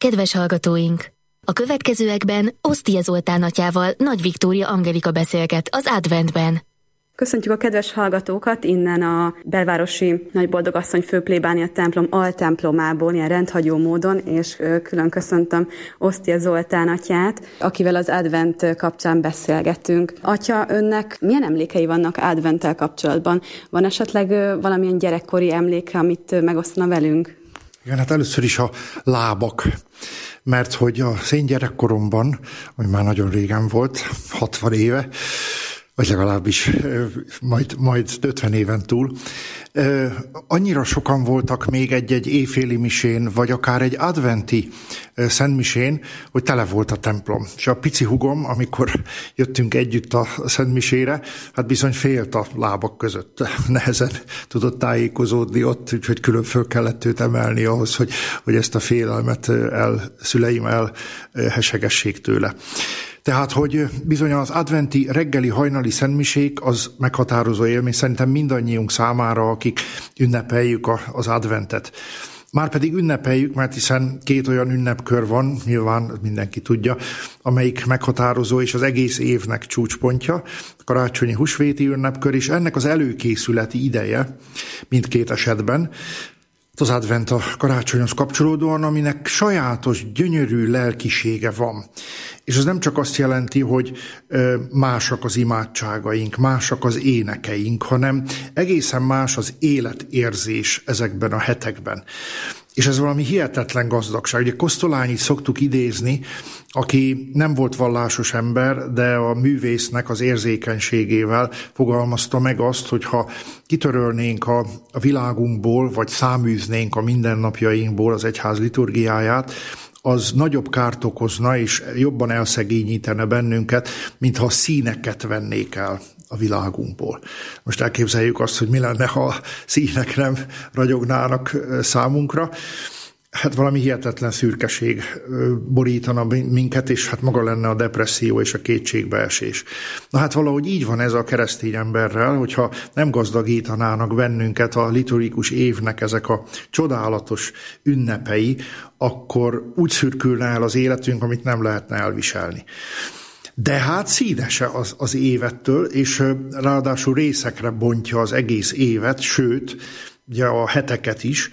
Kedves hallgatóink! A következőekben Osztia Zoltán atyával Nagy Viktória Angelika beszélget az Adventben. Köszöntjük a kedves hallgatókat innen a belvárosi Nagyboldogasszony főplébánia templom altemplomából, ilyen rendhagyó módon, és külön köszöntöm Osztia Zoltán atyát, akivel az Advent kapcsán beszélgetünk. Atya, önnek milyen emlékei vannak Adventtel kapcsolatban? Van esetleg valamilyen gyerekkori emléke, amit megosztana velünk? Igen, hát először is a lábak, mert hogy az én gyerekkoromban, ami már nagyon régen volt, 60 éve, vagy legalábbis majd 50 éven túl, annyira sokan voltak még egy éjféli misén, vagy akár egy adventi szentmisén, hogy tele volt a templom. És a pici hugom, amikor jöttünk együtt a szentmisére, hát bizony félt a lábak között. Nehezen tudott tájékozódni ott, úgyhogy külön föl kellett őt emelni ahhoz, hogy ezt a félelmet szüleim elhesegessék tőle. Tehát, hogy bizony az adventi reggeli hajnali szentmisék az meghatározó élmény szerintem mindannyiunk számára, akik ünnepeljük az adventet. Márpedig ünnepeljük, mert hiszen 2 olyan ünnepkör van, nyilván mindenki tudja, amelyik meghatározó és az egész évnek csúcspontja, a karácsonyi húsvéti ünnepkör, és ennek az előkészületi ideje mindkét esetben, az advent a karácsonyhoz kapcsolódóan, aminek sajátos, gyönyörű lelkisége van. És ez nem csak azt jelenti, hogy másak az imádságaink, másak az énekeink, hanem egészen más az életérzés ezekben a hetekben. És ez valami hihetetlen gazdagság. Ugye Kosztolányit szoktuk idézni, aki nem volt vallásos ember, de a művésznek az érzékenységével fogalmazta meg azt, hogy ha kitörölnénk a világunkból, vagy száműznénk a mindennapjainkból az egyház liturgiáját, az nagyobb kárt okozna, és jobban elszegényítene bennünket, mintha színeket vennék el a világunkból. Most elképzeljük azt, hogy mi lenne, ha a színek nem ragyognának számunkra. Hát valami hihetetlen szürkeség borítana minket, és hát maga lenne a depresszió és a kétségbeesés. Na hát valahogy így van ez a keresztény emberrel, hogyha nem gazdagítanának bennünket a liturgikus évnek ezek a csodálatos ünnepei, akkor úgy szürkülne el az életünk, amit nem lehetne elviselni. De hát színese az évettől, és ráadásul részekre bontja az egész évet, sőt, ugye a heteket is,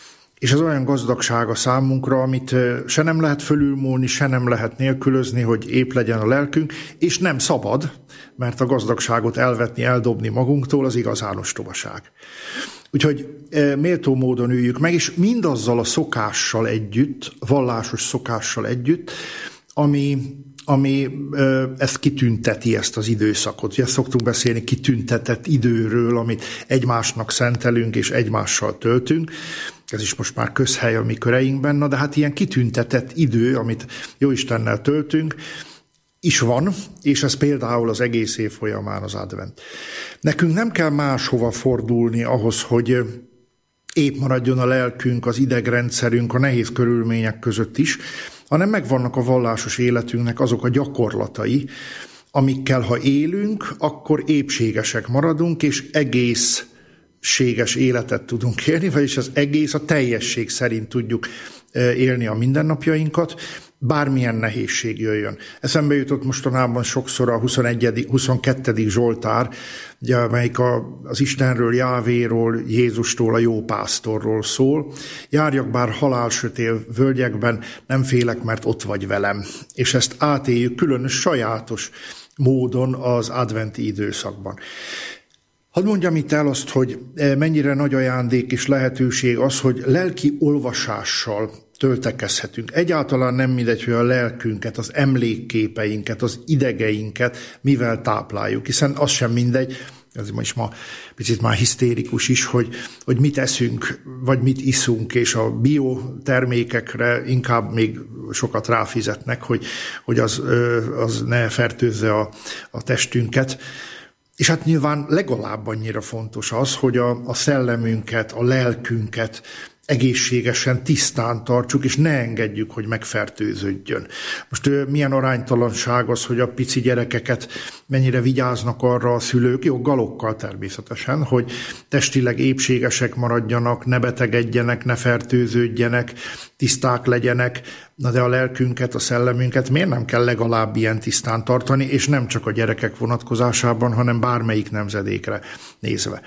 és ez olyan gazdagsága számunkra, amit se nem lehet fölülmúlni, se nem lehet nélkülözni, hogy épp legyen a lelkünk, és nem szabad, mert a gazdagságot elvetni, eldobni magunktól az igazán ostobaság. Úgyhogy méltó módon üljük meg, és mindazzal a szokással együtt, vallásos szokással együtt, ami ezt kitünteti, ezt az időszakot. Ugye szoktunk beszélni kitüntetett időről, amit egymásnak szentelünk és egymással töltünk. Ez is most már közhely a mi köreinkben, na de hát ilyen kitüntetett idő, amit Jóistennel töltünk, is van, és ez például az egész év folyamán az advent. Nekünk nem kell máshova fordulni ahhoz, hogy épp maradjon a lelkünk, az idegrendszerünk a nehéz körülmények között is, hanem megvannak a vallásos életünknek azok a gyakorlatai, amikkel ha élünk, akkor épségesek maradunk, és egészséges életet tudunk élni, vagyis az egész, a teljesség szerint tudjuk élni a mindennapjainkat, bármilyen nehézség jöjjön. Eszembe jutott mostanában sokszor a 22. Zsoltár, ugye, amelyik az Istenről, Jávéról, Jézustól, a jó pásztorról szól. Járjak bár halálsötél völgyekben, nem félek, mert ott vagy velem. És ezt átéljük különös, sajátos módon az adventi időszakban. Hadd mondjam itt el azt, hogy mennyire nagy ajándék és lehetőség az, hogy lelki olvasással töltekezhetünk. Egyáltalán nem mindegy, hogy a lelkünket, az emlékképeinket, az idegeinket mivel tápláljuk, hiszen az sem mindegy, ez most ma picit már hisztérikus is, hogy mit eszünk, vagy mit iszunk, és a biotermékekre inkább még sokat ráfizetnek, hogy az ne fertőzze a testünket. És hát nyilván legalább annyira fontos az, hogy a szellemünket, a lelkünket egészségesen, tisztán tartsuk, és ne engedjük, hogy megfertőződjön. Most milyen aránytalanság az, hogy a pici gyerekeket mennyire vigyáznak arra a szülők, joggal természetesen, hogy testileg épségesek maradjanak, ne betegedjenek, ne fertőződjenek, tiszták legyenek, na de a lelkünket, a szellemünket miért nem kell legalább ilyen tisztán tartani, és nem csak a gyerekek vonatkozásában, hanem bármelyik nemzedékre nézve.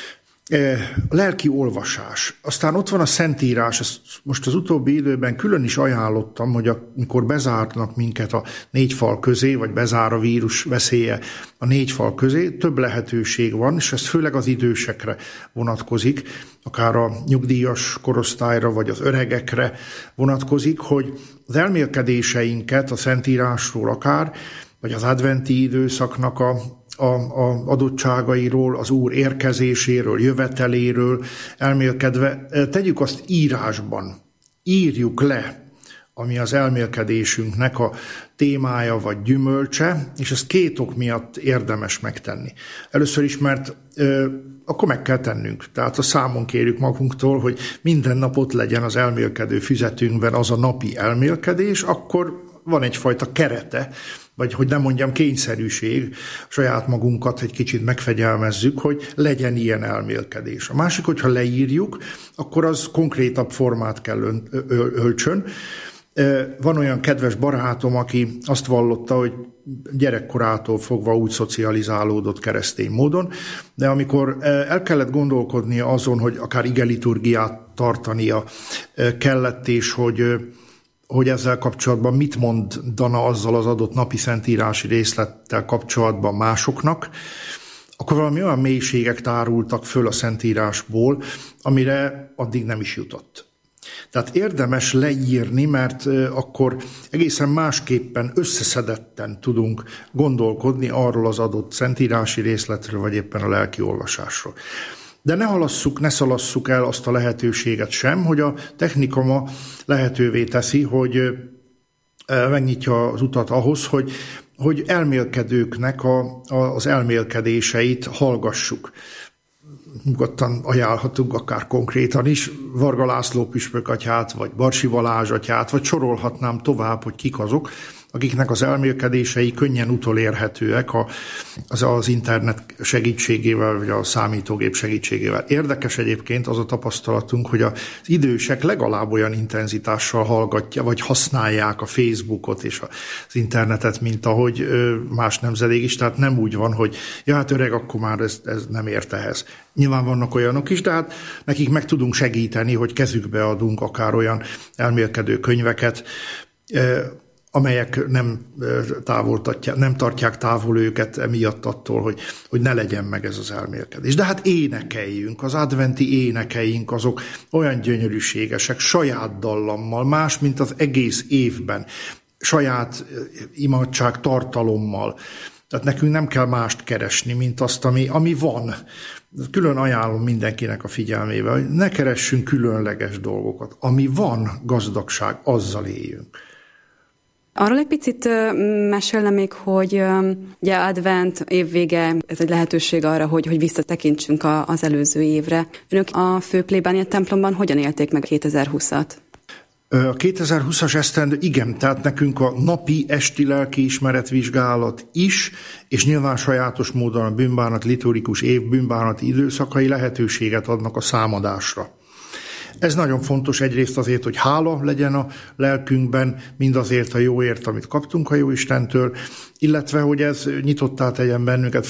A lelki olvasás. Aztán ott van a Szentírás, ezt most az utóbbi időben külön is ajánlottam, hogy amikor bezárnak minket a 4 fal közé, vagy bezár a vírus veszélye a 4 fal közé, több lehetőség van, és ez főleg az idősekre vonatkozik, akár a nyugdíjas korosztályra, vagy az öregekre vonatkozik, hogy az elmélkedéseinket a Szentírásról akár, vagy az adventi időszaknak a adottságairól, az Úr érkezéséről, jöveteléről elmélkedve, tegyük azt írásban, írjuk le, ami az elmélkedésünknek a témája vagy gyümölcse, és ezt 2 ok miatt érdemes megtenni. Először is, mert akkor meg kell tennünk. Tehát a számon kérjük magunktól, hogy minden nap ott legyen az elmélkedő füzetünkben az a napi elmélkedés, akkor van egyfajta kerete, vagy hogy nem mondjam kényszerűség, saját magunkat egy kicsit megfegyelmezzük, hogy legyen ilyen elmélkedés. A másik, hogyha leírjuk, akkor az konkrétabb formát kell öltsön. Van olyan kedves barátom, aki azt vallotta, hogy gyerekkorától fogva úgy szocializálódott keresztény módon, de amikor el kellett gondolkodnia azon, hogy akár igeliturgiát tartania kellett, és hogy ezzel kapcsolatban mit mondana azzal az adott napi szentírási részlettel kapcsolatban másoknak, akkor valami olyan mélységek tárultak föl a Szentírásból, amire addig nem is jutott. Tehát érdemes leírni, mert akkor egészen másképpen összeszedetten tudunk gondolkodni arról az adott szentírási részletről, vagy éppen a lelki olvasásról. De ne szalasszuk el azt a lehetőséget sem, hogy a technika ma lehetővé teszi, hogy megnyitja az utat ahhoz, hogy elmélkedőknek az elmélkedéseit hallgassuk. Nyugodtan ajánlhatunk akár konkrétan is Varga László püspök atyát, vagy Barsi Balázs atyát, vagy sorolhatnám tovább, hogy kik azok, akiknek az elmélkedései könnyen utolérhetőek az internet segítségével, vagy a számítógép segítségével. Érdekes egyébként az a tapasztalatunk, hogy az idősek legalább olyan intenzitással hallgatja, vagy használják a Facebookot és az internetet, mint ahogy más nemzedék is, tehát nem úgy van, hogy ja, hát öreg, akkor már ez nem ért ehhez. Nyilván vannak olyanok is, de hát nekik meg tudunk segíteni, hogy kezükbe adunk akár olyan elmélkedő könyveket, amelyek nem tartják távol őket emiatt attól, hogy ne legyen meg ez az elmélkedés. De hát énekeljünk, az adventi énekeink azok olyan gyönyörűségesek, saját dallammal, más, mint az egész évben, saját imádság tartalommal. Tehát nekünk nem kell mást keresni, mint azt, ami van. Külön ajánlom mindenkinek a figyelmébe, hogy ne keressünk különleges dolgokat. Ami van, gazdagság, azzal éljünk. Arról egy picit mesélne még, hogy ugye advent, évvége, ez egy lehetőség arra, hogy visszatekintsünk az előző évre. Önök a főplébánia templomban hogyan élték meg 2020-at? A 2020-as esztendő, igen, tehát nekünk a napi esti lelkiismeretvizsgálat is, és nyilván sajátos módon a bűnbánat liturgikus év bűnbánati időszakai lehetőséget adnak a számadásra. Ez nagyon fontos egyrészt azért, hogy hála legyen a lelkünkben, mindazért a jóért, amit kaptunk a Jóistentől, illetve, hogy ez nyitottá tegyen bennünket,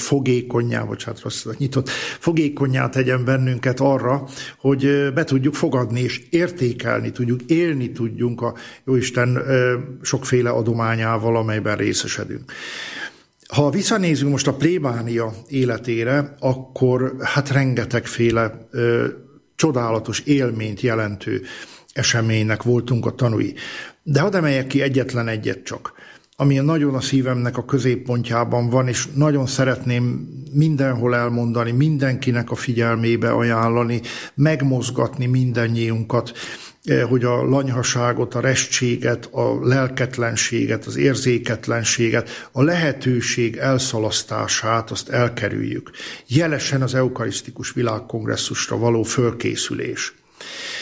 fogékonnyá tegyen bennünket arra, hogy be tudjuk fogadni és értékelni tudjuk, élni tudjunk a Jóisten sokféle adományával, amelyben részesedünk. Ha visszanézünk most a plébánia életére, akkor hát rengetegféle csodálatos élményt jelentő eseménynek voltunk a tanúi. De hadd emeljek ki egyetlen egyet csak, ami nagyon a szívemnek a középpontjában van, és nagyon szeretném mindenhol elmondani, mindenkinek a figyelmébe ajánlani, megmozgatni mindannyiunkat, hogy a lanyhaságot, a restséget, a lelketlenséget, az érzéketlenséget, a lehetőség elszalasztását, azt elkerüljük. Jelesen az eukarisztikus világkongresszusra való fölkészülés.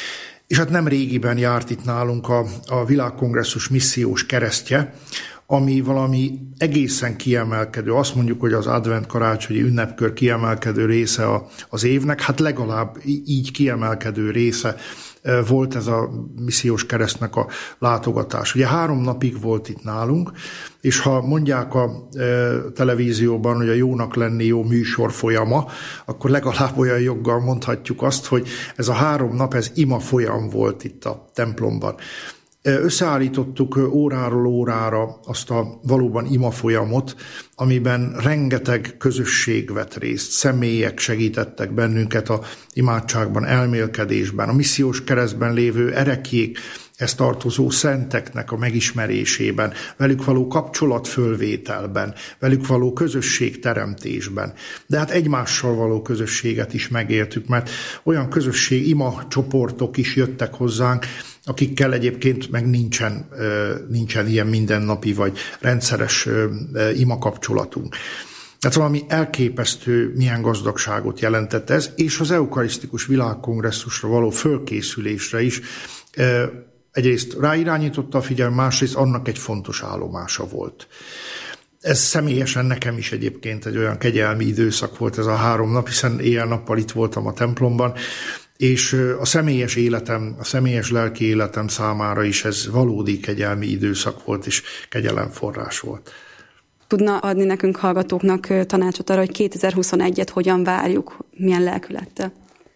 És hát nem régiben járt itt nálunk a Világkongresszus missziós keresztje, ami valami egészen kiemelkedő. Azt mondjuk, hogy az advent karácsonyi ünnepkör kiemelkedő része az évnek, hát legalább így kiemelkedő része volt ez a missziós keresztnek a látogatás. Ugye 3 napig volt itt nálunk, és ha mondják a televízióban, hogy a jónak lenni jó műsor folyama, akkor legalább olyan joggal mondhatjuk azt, hogy ez a 3 nap, ez ima folyam volt itt a templomban. Összeállítottuk óráról órára azt a valóban ima folyamot, amiben rengeteg közösség vett részt, személyek segítettek bennünket a imádságban, elmélkedésben, a missziós keresztben lévő ereklyék, ezt tartozó szenteknek a megismerésében, velük való kapcsolatfölvételben, velük való közösségteremtésben. De hát egymással való közösséget is megéltük, mert olyan közösség, ima csoportok is jöttek hozzánk, akikkel egyébként meg nincsen ilyen mindennapi vagy rendszeres ima kapcsolatunk. Tehát valami elképesztő, milyen gazdagságot jelentett ez, és az eukarisztikus világkongresszusra való fölkészülésre is egyrészt ráirányította a figyelmet, másrészt annak egy fontos állomása volt. Ez személyesen nekem is egyébként egy olyan kegyelmi időszak volt ez a 3 nap, hiszen éjjel-nappal itt voltam a templomban, és a személyes életem, a személyes lelki életem számára is ez valódi kegyelmi időszak volt, és kegyelemforrás volt. Tudna adni nekünk hallgatóknak tanácsot arra, hogy 2021-et hogyan várjuk, milyen lelkülettel?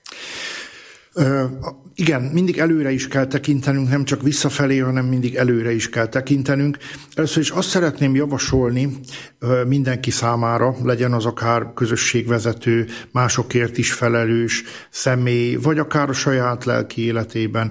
Igen, mindig előre is kell tekintenünk, nem csak visszafelé, hanem mindig előre is kell tekintenünk. Először is azt szeretném javasolni mindenki számára, legyen az akár közösségvezető, másokért is felelős személy, vagy akár a saját lelki életében,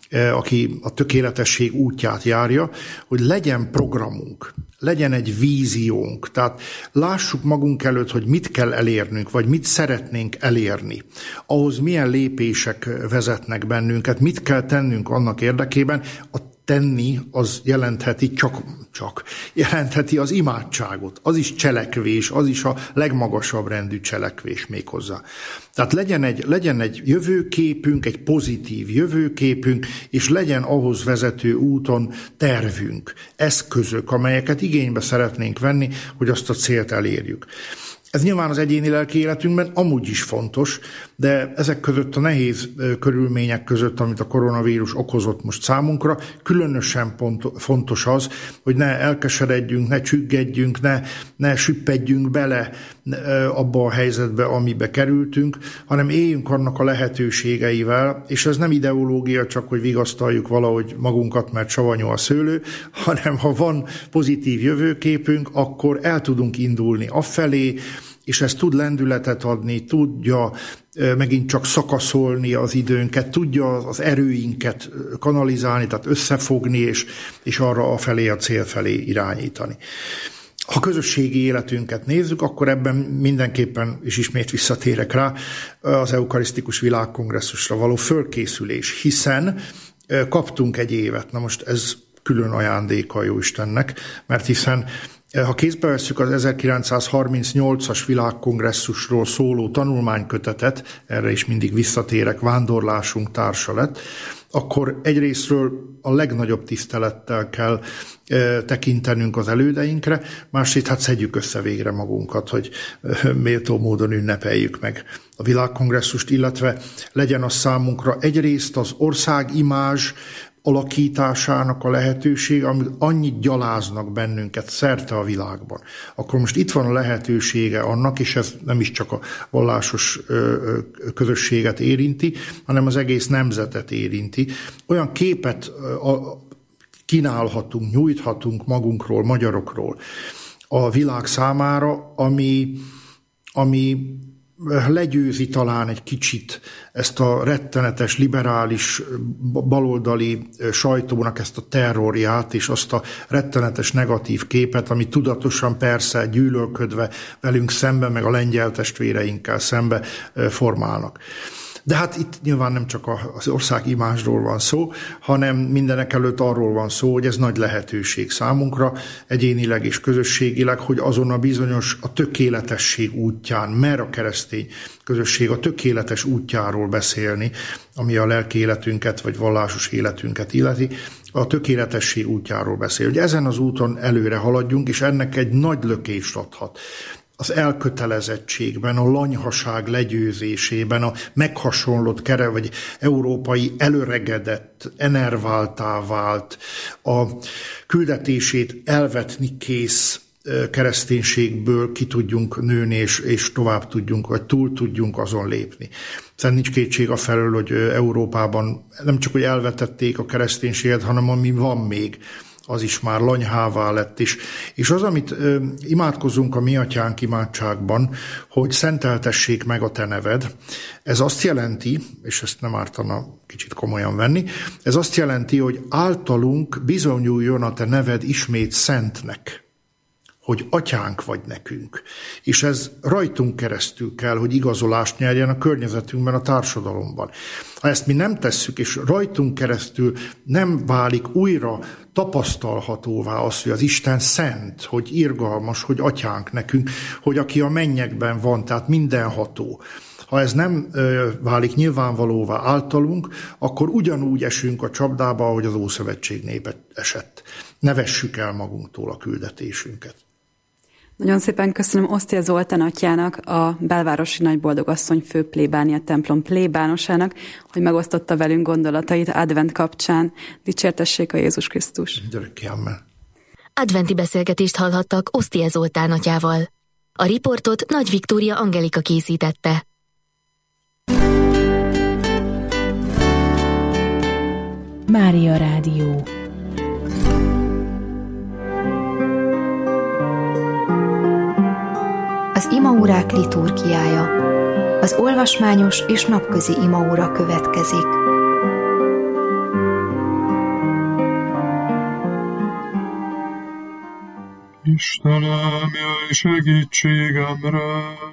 aki a tökéletesség útját járja, hogy legyen programunk, legyen egy víziónk, tehát lássuk magunk előtt, hogy mit kell elérnünk, vagy mit szeretnénk elérni. Ahhoz milyen lépések vezetnek bennünket, mit kell tennünk annak érdekében. A tenni az jelentheti jelentheti az imádságot, az is cselekvés, az is a legmagasabb rendű cselekvés méghozzá. Tehát legyen egy jövőképünk, egy pozitív jövőképünk, és legyen ahhoz vezető úton tervünk, eszközök, amelyeket igénybe szeretnénk venni, hogy azt a célt elérjük. Ez nyilván az egyéni lelki életünkben amúgy is fontos, de ezek között a nehéz körülmények között, amit a koronavírus okozott most számunkra, különösen fontos az, hogy ne elkeseredjünk, ne csüggedjünk, ne süppedjünk bele abba a helyzetbe, amibe kerültünk, hanem éljünk annak a lehetőségeivel, és ez nem ideológia, csak hogy vigasztaljuk valahogy magunkat, mert savanyú a szőlő, hanem ha van pozitív jövőképünk, akkor el tudunk indulni afelé, és ez tud lendületet adni, tudja megint csak szakaszolni az időnket, tudja az erőinket kanalizálni, tehát összefogni, és arra afelé, a cél felé irányítani. Ha közösségi életünket nézzük, akkor ebben mindenképpen, és ismét visszatérek rá, az eukarisztikus világkongresszusra való fölkészülés, hiszen kaptunk egy évet. Na most ez külön ajándéka a Jóistennek, mert hiszen ha kézbe vesszük az 1938-as világkongresszusról szóló tanulmánykötetet, erre is mindig visszatérek, vándorlásunk társa lett, akkor egyrésztről a legnagyobb tisztelettel kell tekintenünk az elődeinkre, másrészt hát szedjük össze végre magunkat, hogy méltó módon ünnepeljük meg a világkongresszust, illetve legyen az számunkra egyrészt az országimázs alakításának a lehetőség, amit annyit gyaláznak bennünket szerte a világban. Akkor most itt van a lehetősége annak, és ez nem is csak a vallásos közösséget érinti, hanem az egész nemzetet érinti. Olyan képet kínálhatunk, nyújthatunk magunkról, magyarokról a világ számára, ami legyőzi talán egy kicsit ezt a rettenetes, liberális, baloldali sajtónak ezt a terrorját, és azt a rettenetes negatív képet, ami tudatosan persze gyűlölködve velünk szembe, meg a lengyel testvéreinkkel szembe formálnak. De hát itt nyilván nem csak az országimázsról van szó, hanem mindenek előtt arról van szó, hogy ez nagy lehetőség számunkra, egyénileg és közösségileg, hogy azon a bizonyos a tökéletesség útján, mer a keresztény közösség a tökéletes útjáról beszélni, ami a lelki életünket vagy vallásos életünket illeti, a tökéletesség útjáról beszél, hogy ezen az úton előre haladjunk, és ennek egy nagy lökést adhat. Az elkötelezettségben, a lanyhaság legyőzésében, a meghasonlott vagy európai előregedett, enerváltá vált, a küldetését elvetni kész kereszténységből ki tudjunk nőni, és tovább tudjunk, vagy túl tudjunk azon lépni. Szerintem nincs kétség afelől, hogy Európában nem csak, hogy elvetették a kereszténységet, hanem ami van még, az is már lanyhává lett is. És az, amit imádkozunk a Mi Atyánk imádságban, hogy szenteltessék meg a te neved, ez azt jelenti, és ezt nem ártana kicsit komolyan venni, ez azt jelenti, hogy általunk bizonyuljon a te neved ismét szentnek, hogy atyánk vagy nekünk. És ez rajtunk keresztül kell, hogy igazolást nyerjen a környezetünkben, a társadalomban. Ha ezt mi nem tesszük, és rajtunk keresztül nem válik újra tapasztalhatóvá az, hogy az Isten szent, hogy irgalmas, hogy atyánk nekünk, hogy aki a mennyekben van, tehát mindenható. Ha ez nem válik nyilvánvalóvá általunk, akkor ugyanúgy esünk a csapdába, ahogy az Ószövetség népe esett. Ne vessük el magunktól a küldetésünket. Nagyon szépen köszönöm Osztia Zoltán atyának, a Belvárosi Nagyboldogasszony főplébánia templom plébánosának, hogy megosztotta velünk gondolatait advent kapcsán. Dicsértessék a Jézus Krisztus! Adventi beszélgetést hallhattak Osztia Zoltán atyával. A riportot Nagy Viktória Angelika készítette. Mária Rádió. Az imaórák liturgiája. Az olvasmányos és napközi imaóra következik. Istenem, jöjj segítségemre!